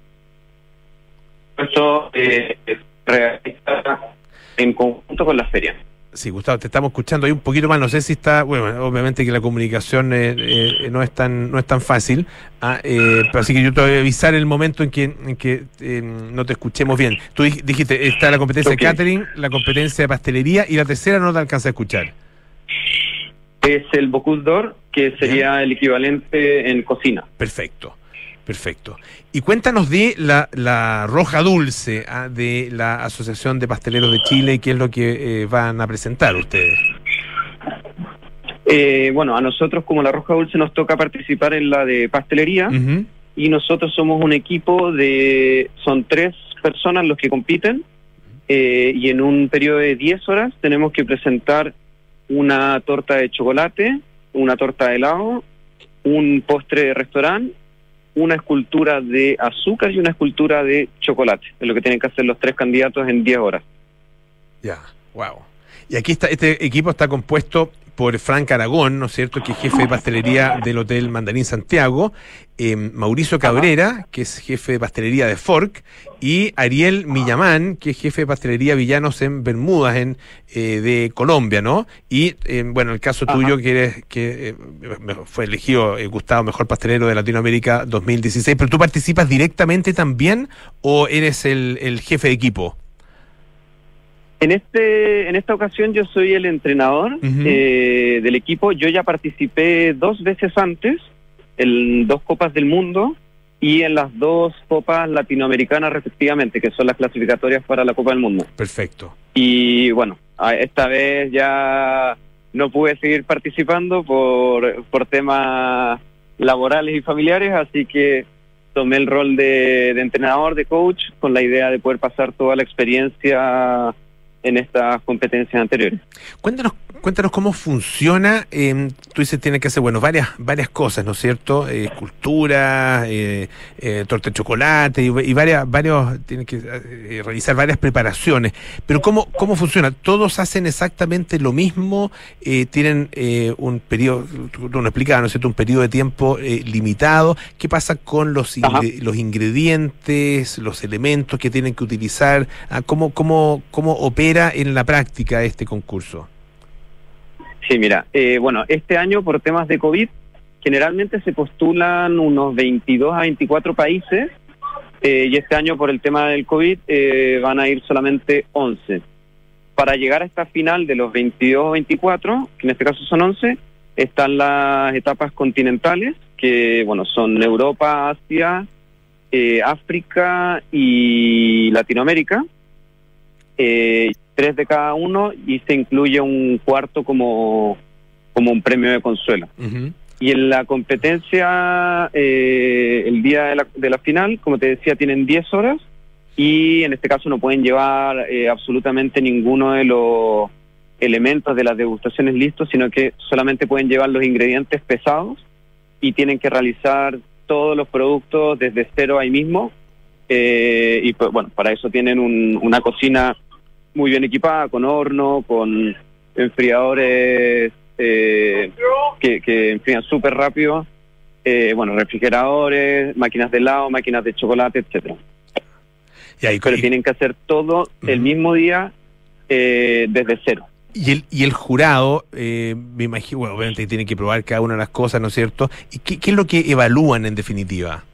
Esto realiza en conjunto con la feria. Sí, Gustavo, te estamos escuchando ahí un poquito mal. No sé si está, obviamente que la comunicación no es tan fácil, pero así que yo te voy a avisar el momento en que no te escuchemos bien. Tú dijiste, está la competencia de catering, la competencia de pastelería y la tercera no te alcanza a escuchar. Es el Bocuse d'Or, que sería el equivalente en cocina. Perfecto. Y cuéntanos de la Roja Dulce de la Asociación de Pasteleros de Chile, ¿qué es lo que van a presentar ustedes? Bueno, a nosotros como La Roja Dulce nos toca participar en la de pastelería. Ujú. Y nosotros somos un equipo son 3 personas los que compiten, y en un periodo de 10 horas tenemos que presentar una torta de chocolate, una torta de helado, un postre de restaurante, una escultura de azúcar y una escultura de chocolate. Es lo que tienen que hacer los 3 candidatos en 10 horas. Ya, wow. Y aquí está, este equipo está compuesto por Frank Aragón, ¿no es cierto?, que es jefe de pastelería del Hotel Mandarín Santiago, Mauricio Cabrera, que es jefe de pastelería de Fork, y Ariel Millamán, que es jefe de pastelería Villanos en Bermudas, de Colombia, ¿no? Y, bueno, el caso tuyo, que fue elegido Gustavo Mejor Pastelero de Latinoamérica 2016, pero ¿tú participas directamente también o eres el jefe de equipo? En esta ocasión yo soy el entrenador del equipo. Yo ya participé 2 veces antes, en 2 Copas del Mundo y en las 2 Copas Latinoamericanas respectivamente, que son las clasificatorias para la Copa del Mundo. Perfecto. Y bueno, esta vez ya no pude seguir participando por temas laborales y familiares, así que tomé el rol de entrenador, de coach, con la idea de poder pasar toda la experiencia en estas competencias anteriores. Cuéntanos cómo funciona. Tú dices tiene que hacer, bueno, varias cosas, ¿no es cierto? Escultura, torta de chocolate y varios tienen que realizar varias preparaciones. Pero ¿cómo funciona? ¿Todos hacen exactamente lo mismo? ¿Tienen un periodo, tú nos explicabas, ¿no es cierto?, un periodo de tiempo limitado? ¿Qué pasa con los ingredientes, los elementos que tienen que utilizar? ¿Cómo opera en la práctica este concurso? Sí, mira, bueno, este año por temas de COVID, generalmente se postulan unos 22 a 24 países, y este año por el tema del COVID van a ir solamente 11. Para llegar a esta final de los 22 o 24, que en este caso son 11, están las etapas continentales, que bueno, son Europa, Asia, África y Latinoamérica. 3 de cada uno, y se incluye un cuarto como un premio de consuelo. Y en la competencia, el día de la final, como te decía, tienen 10 horas, y en este caso no pueden llevar absolutamente ninguno de los elementos de las degustaciones listos, sino que solamente pueden llevar los ingredientes pesados, y tienen que realizar todos los productos desde cero ahí mismo. Y pues, bueno, para eso tienen una cocina muy bien equipada, con horno, con enfriadores que enfrían súper rápido, bueno, refrigeradores, máquinas de helado, máquinas de chocolate, etcétera. Pero tienen que hacer todo el mismo día, desde cero. Y el jurado, me imagino, bueno, obviamente tienen que probar cada una de las cosas, ¿no es cierto? ¿Y qué es lo que evalúan en definitiva?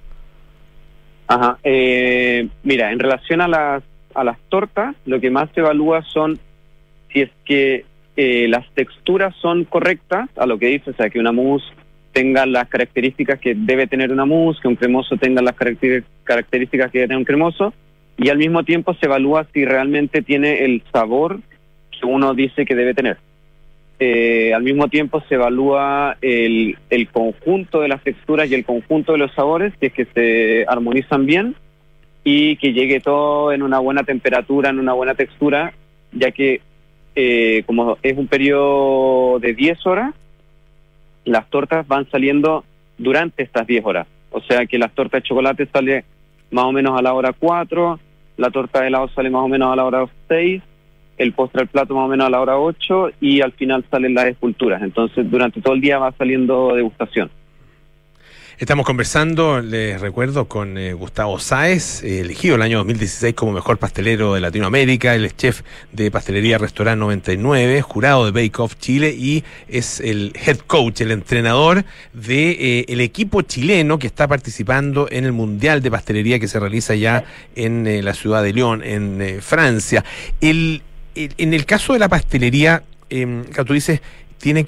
Ajá, mira, en relación a las tortas, lo que más se evalúa son si es que las texturas son correctas a lo que dice, o sea, que una mousse tenga las características que debe tener una mousse, que un cremoso tenga las características que debe tener un cremoso, y al mismo tiempo se evalúa si realmente tiene el sabor que uno dice que debe tener. Al mismo tiempo se evalúa el conjunto de las texturas y el conjunto de los sabores, si es que se armonizan bien, y que llegue todo en una buena temperatura, en una buena textura, ya que como es un periodo de 10 horas, las tortas van saliendo durante estas 10 horas. O sea que las tortas de chocolate sale más o menos a la hora 4, la torta de helado sale más o menos a la hora 6, el postre al plato más o menos a la hora 8, y al final salen las esculturas. Entonces durante todo el día va saliendo degustación. Estamos conversando, les recuerdo, con Gustavo Sáez, elegido el año 2016 como mejor pastelero de Latinoamérica. Él es chef de Pastelería Restaurant 99, jurado de Bake Off Chile, y es el head coach, el entrenador de el equipo chileno que está participando en el Mundial de Pastelería que se realiza ya en la ciudad de Lyon, en Francia. En el caso de la pastelería, tú dices, tiene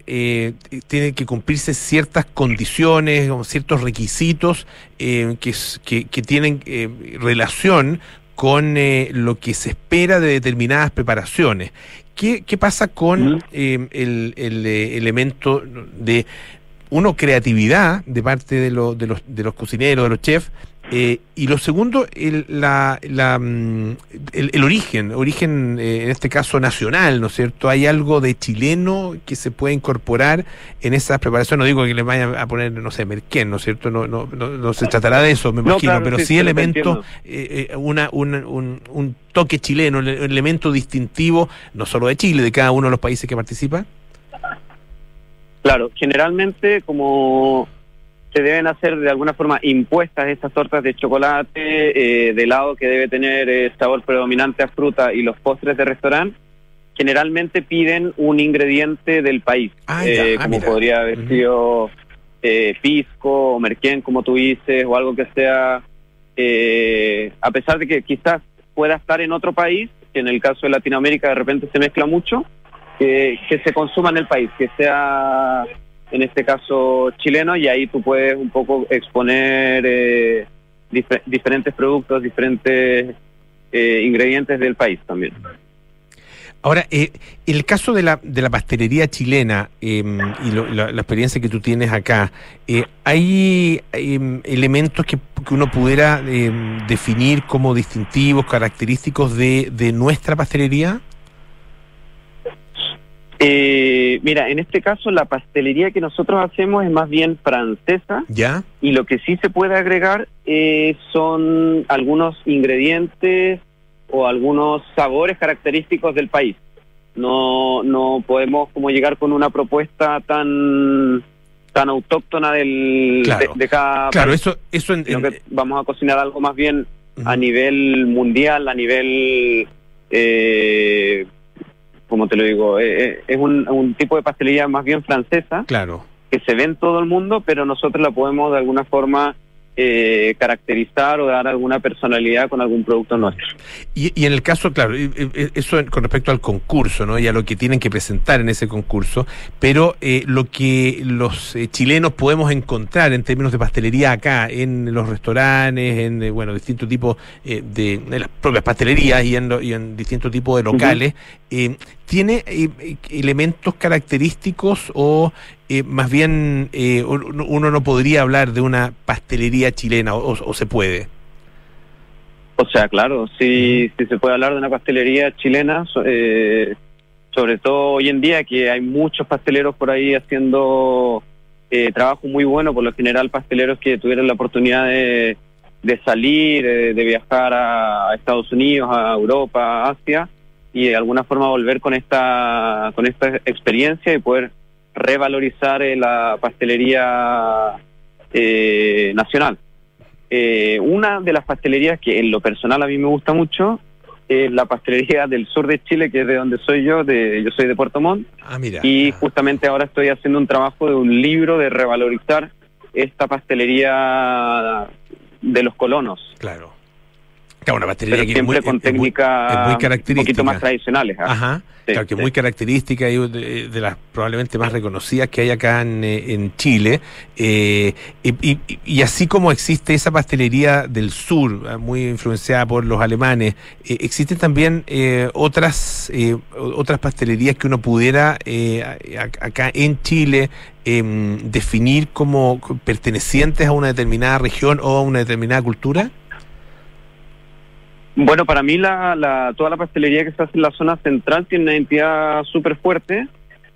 que cumplirse ciertas condiciones o ciertos requisitos que tienen relación con lo que se espera de determinadas preparaciones. ¿qué pasa con el elemento de creatividad de parte de los cocineros, de los chefs? Y lo segundo, el origen, en este caso nacional, ¿no es cierto? ¿Hay algo de chileno que se puede incorporar en esas preparaciones? No digo que le vayan a poner, no sé, merquén, ¿no es cierto? No se tratará de eso, me imagino, claro, pero sí elementos, un toque chileno, un elemento distintivo, no solo de Chile, de cada uno de los países que participa. Claro, generalmente como se deben hacer de alguna forma impuestas estas tortas de chocolate, de helado que debe tener sabor predominante a fruta, y los postres de restaurante, generalmente piden un ingrediente del país, como mira. Podría haber sido pisco o merquén, como tú dices, o algo que sea, a pesar de que quizás pueda estar en otro país, que en el caso de Latinoamérica de repente se mezcla mucho, que se consuma en el país, que sea en este caso chileno, y ahí tú puedes un poco exponer diferentes productos, diferentes ingredientes del país también. Ahora, el caso de la pastelería chilena y la experiencia que tú tienes acá, ¿hay elementos que uno pudiera definir como distintivos, característicos de nuestra pastelería? Mira, en este caso la pastelería que nosotros hacemos es más bien francesa. ¿Ya? Y lo que sí se puede agregar son algunos ingredientes o algunos sabores característicos del país. No podemos como llegar con una propuesta tan autóctona de cada país. Eso sino que vamos a cocinar algo más bien a nivel mundial, a nivel como te lo digo, es un tipo de pastelería más bien francesa, claro, que se ve en todo el mundo, pero nosotros la podemos de alguna forma caracterizar o dar alguna personalidad con algún producto nuestro. Y en el caso, claro, eso con respecto al concurso, ¿no? Y a lo que tienen que presentar en ese concurso, pero lo que los chilenos podemos encontrar en términos de pastelería acá, en los restaurantes, en distintos tipos de las propias pastelerías y en distintos tipos de locales, ¿tiene elementos característicos o más bien uno no podría hablar de una pastelería chilena o se puede? O sea, claro, sí se puede hablar de una pastelería chilena, sobre todo hoy en día que hay muchos pasteleros por ahí haciendo trabajo muy bueno, por lo general pasteleros que tuvieron la oportunidad de salir, de viajar a Estados Unidos, a Europa, a Asia, y de alguna forma volver con esta experiencia y poder revalorizar la pastelería nacional. Una de las pastelerías que en lo personal a mí me gusta mucho es la pastelería del sur de Chile, que es de donde soy yo soy de Puerto Montt, mira. Y justamente ahora estoy haciendo un trabajo de un libro de revalorizar esta pastelería de los colonos. Claro. Una pastelería que siempre con técnicas muy característica, un poquito más tradicionales. Ajá. Sí, claro, que es muy característica y de las probablemente más reconocidas que hay acá en Chile. Y así como existe esa pastelería del sur, muy influenciada por los alemanes, existen también otras pastelerías que uno pudiera acá en Chile definir como pertenecientes a una determinada región o a una determinada cultura. Bueno, para mí toda la pastelería que se hace en la zona central tiene una identidad súper fuerte.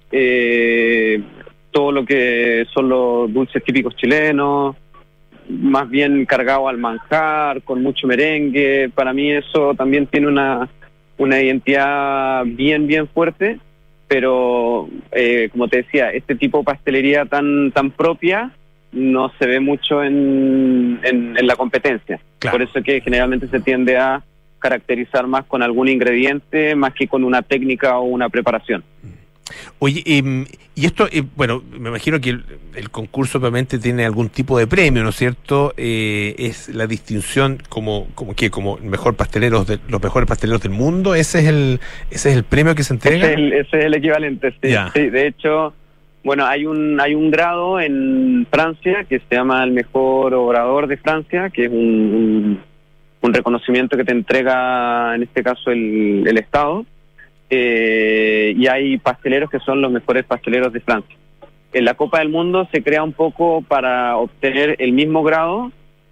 Todo lo que son los dulces típicos chilenos, más bien cargado al manjar, con mucho merengue. Para mí eso también tiene una identidad bien fuerte, pero como te decía, este tipo de pastelería tan propia no se ve mucho en la competencia. Claro. Por eso que generalmente se tiende a caracterizar más con algún ingrediente más que con una técnica o una preparación. Oye, y esto, me imagino que el concurso obviamente tiene algún tipo de premio, ¿no es cierto? Es la distinción como mejor pastelero los mejores pasteleros del mundo. Ese es el premio que se entrega. Ese es el equivalente, sí. Yeah. Sí, de hecho, hay un grado en Francia que se llama el mejor obrador de Francia, que es un reconocimiento que te entrega en este caso el Estado. y hay pasteleros que son los mejores pasteleros de Francia. En la Copa del Mundo se crea un poco para obtener el mismo grado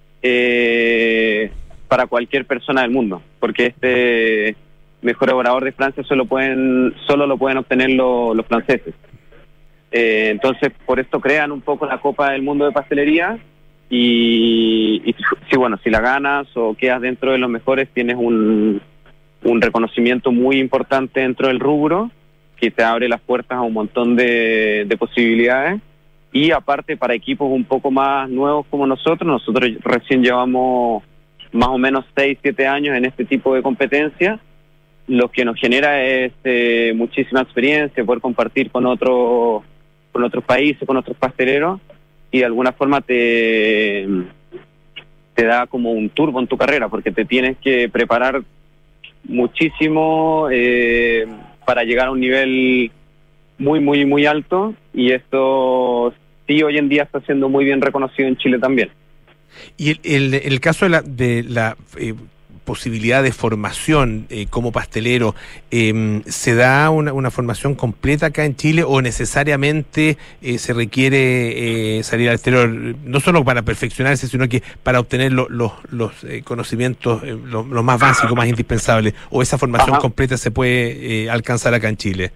para cualquier persona del mundo, porque este mejor elaborador de Francia solo lo pueden obtener los franceses. Entonces, por esto crean un poco la Copa del Mundo de Pastelería y si la ganas o quedas dentro de los mejores, tienes un reconocimiento muy importante dentro del rubro que te abre las puertas a un montón de posibilidades. Y aparte, para equipos un poco más nuevos como nosotros recién llevamos más o menos 6-7 años en este tipo de competencia. Lo que nos genera es muchísima experiencia, poder compartir con otros países, con otros pasteleros, y de alguna forma te da como un turbo en tu carrera, porque te tienes que preparar muchísimo para llegar a un nivel muy, muy, muy alto, y esto sí hoy en día está siendo muy bien reconocido en Chile también. Y el caso de la posibilidad de formación como pastelero, ¿se da una formación completa acá en Chile o necesariamente se requiere salir al exterior, no solo para perfeccionarse, sino que para obtener los conocimientos los más básicos, más indispensables, o esa formación completa se puede alcanzar acá en Chile?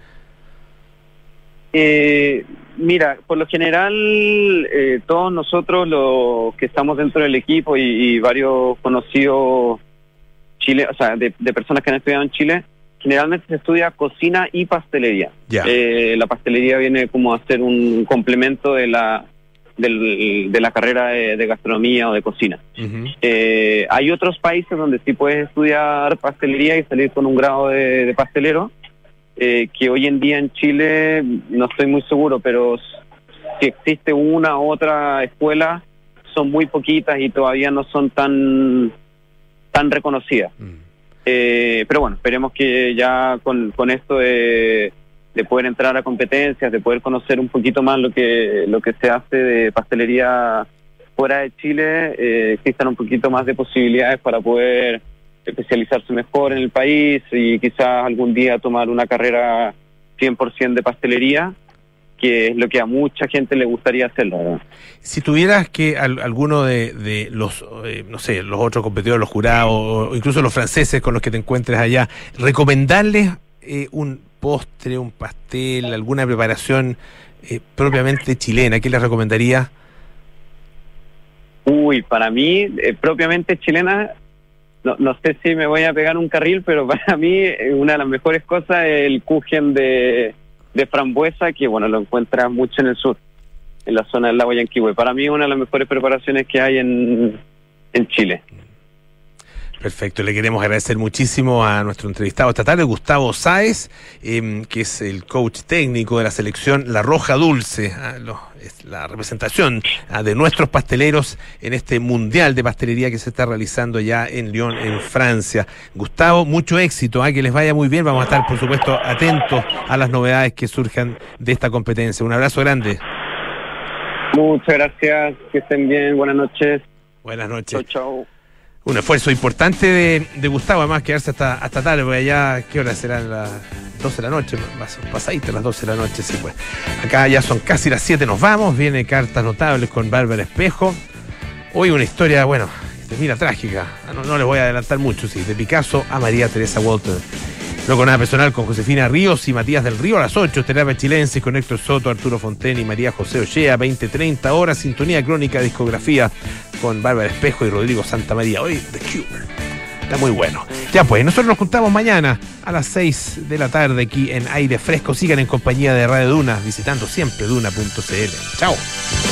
Mira, por lo general todos nosotros los que estamos dentro del equipo y varios conocidos Chile, o sea, de personas que han estudiado en Chile, generalmente se estudia cocina y pastelería. La pastelería viene como a ser un complemento de la carrera de gastronomía o de cocina. Hay otros países donde sí puedes estudiar pastelería y salir con un grado de pastelero, que hoy en día en Chile no estoy muy seguro, pero si existe una u otra escuela, son muy poquitas y todavía no son tan reconocida. Pero bueno, esperemos que ya con esto de poder entrar a competencias, de poder conocer un poquito más lo que se hace de pastelería fuera de Chile, existan un poquito más de posibilidades para poder especializarse mejor en el país y quizás algún día tomar una carrera 100% de pastelería, que es lo que a mucha gente le gustaría hacer, la verdad. Si tuvieras que alguno de los, no sé, los otros competidores, los jurados, o incluso los franceses con los que te encuentres allá, recomendarles un postre, un pastel, alguna preparación propiamente chilena, ¿qué les recomendaría? Para mí, propiamente chilena, no sé si me voy a pegar un carril, pero para mí una de las mejores cosas es el kuchen de frambuesa, que bueno, lo encuentras mucho en el sur, en la zona del lago Yanquihue. Para mí una de las mejores preparaciones que hay en Chile. Perfecto, le queremos agradecer muchísimo a nuestro entrevistado esta tarde, Gustavo Sáez, que es el coach técnico de la selección La Roja Dulce, es la representación de nuestros pasteleros en este Mundial de Pastelería que se está realizando ya en Lyon, en Francia. Gustavo, mucho éxito, que les vaya muy bien, vamos a estar por supuesto atentos a las novedades que surjan de esta competencia. Un abrazo grande. Muchas gracias, que estén bien, buenas noches. Buenas noches. Chau. Un esfuerzo importante de Gustavo, además quedarse hasta tarde, porque allá, ¿qué hora serán? Las 12 de la noche, pasadita las 12 de la noche, sí, pues. Acá ya son casi las 7, nos vamos, viene Cartas Notables con Bárbara Espejo. Hoy una historia, bueno, mira, trágica, no les voy a adelantar mucho, sí, de Picasso a María Teresa Walter. No con nada personal, con Josefina Ríos y Matías del Río a las 8, Terapia Chilensis con Héctor Soto, Arturo Fonten y María José Ochea, 20:30 horas, Sintonía Crónica, Discografía con Bárbara Espejo y Rodrigo Santamaría. Hoy The Cure. Está muy bueno. Ya pues, nosotros nos juntamos mañana a las 6 de la tarde aquí en Aire Fresco. Sigan en compañía de Radio Duna, visitando siempre duna.cl. Chao.